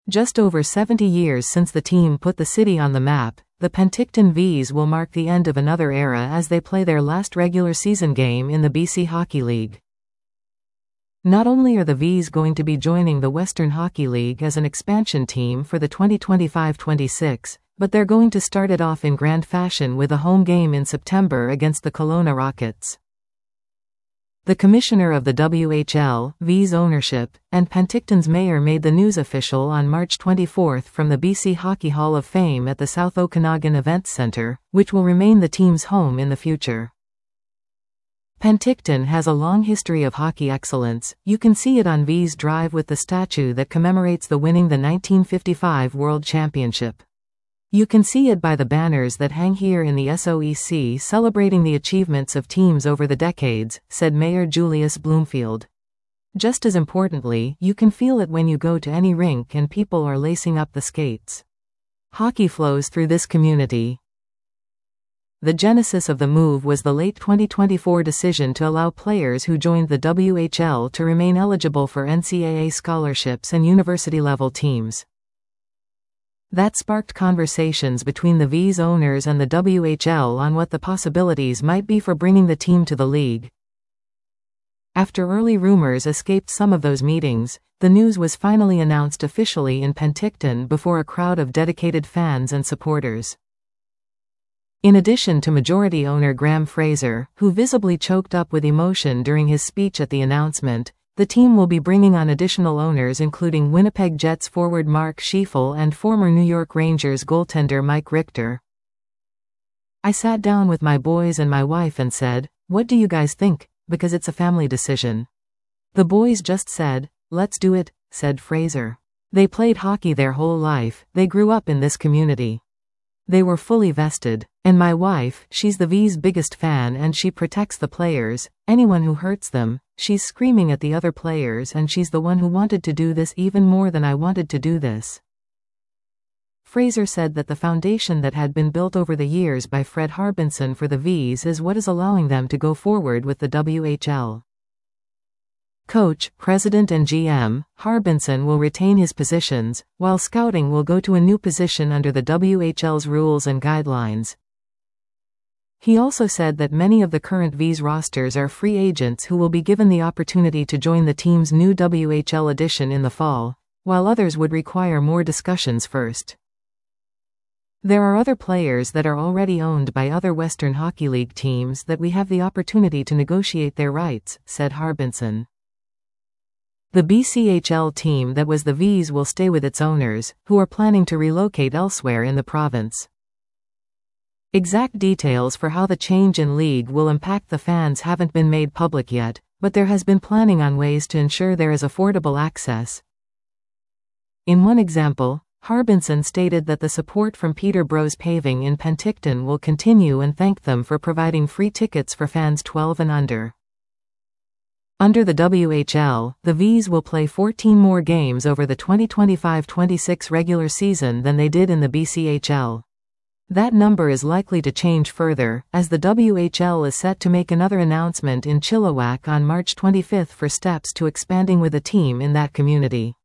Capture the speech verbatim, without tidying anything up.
Just over seventy years since the team put the city on the map, the Penticton Vees will mark the end of another era as they play their last regular season game in the B C Hockey League. Not only are the Vees going to be joining the Western Hockey League as an expansion team for the twenty twenty-five twenty-six, but they're going to start it off in grand fashion with a home game in September against the Kelowna Rockets. The commissioner of the W H L, Vees ownership, and Penticton's mayor made the news official on March twenty-fourth from the B C Hockey Hall of Fame at the South Okanagan Events Centre, which will remain the team's home in the future. Penticton has a long history of hockey excellence. You can see it on Vees Drive with the statue that commemorates the winning the nineteen fifty-five World Championship. You can see it by the banners that hang here in the S O E C celebrating the achievements of teams over the decades, said Mayor Julius Bloomfield. Just as importantly, you can feel it when you go to any rink and people are lacing up the skates. Hockey flows through this community. The genesis of the move was the late twenty twenty-four decision to allow players who joined the W H L to remain eligible for N C double A scholarships and university-level teams. That sparked conversations between the Vees owners and the W H L on what the possibilities might be for bringing the team to the league. After early rumors escaped some of those meetings, the news was finally announced officially in Penticton before a crowd of dedicated fans and supporters. In addition to majority owner Graham Fraser, who visibly choked up with emotion during his speech at the announcement, the team will be bringing on additional owners including Winnipeg Jets forward Mark Schieffel and former New York Rangers goaltender Mike Richter. I sat down with my boys and my wife and said, "What do you guys think? Because it's a family decision." The boys just said, "Let's do it," said Fraser. They played hockey their whole life, they grew up in this community. They were fully vested. And my wife, she's the Vees' biggest fan and she protects the players, anyone who hurts them, she's screaming at the other players and she's the one who wanted to do this even more than I wanted to do this. Fraser said that the foundation that had been built over the years by Fred Harbinson for the Vees is what is allowing them to go forward with the W H L. Coach, president and G M, Harbinson will retain his positions, while scouting will go to a new position under the W H L's rules and guidelines. He also said that many of the current Vees rosters are free agents who will be given the opportunity to join the team's new W H L edition in the fall, while others would require more discussions first. There are other players that are already owned by other Western Hockey League teams that we have the opportunity to negotiate their rights, said Harbinson. The B C H L team that was the Vees will stay with its owners, who are planning to relocate elsewhere in the province. Exact details for how the change in league will impact the fans haven't been made public yet, but there has been planning on ways to ensure there is affordable access. In one example, Harbinson stated that the support from Peter Bros Paving in Penticton will continue and thanked them for providing free tickets for fans twelve and under. Under the W H L, the Vees will play fourteen more games over the twenty twenty-five twenty-six regular season than they did in the B C H L. That number is likely to change further, as the W H L is set to make another announcement in Chilliwack on March twenty-fifth for steps to expanding with a team in that community.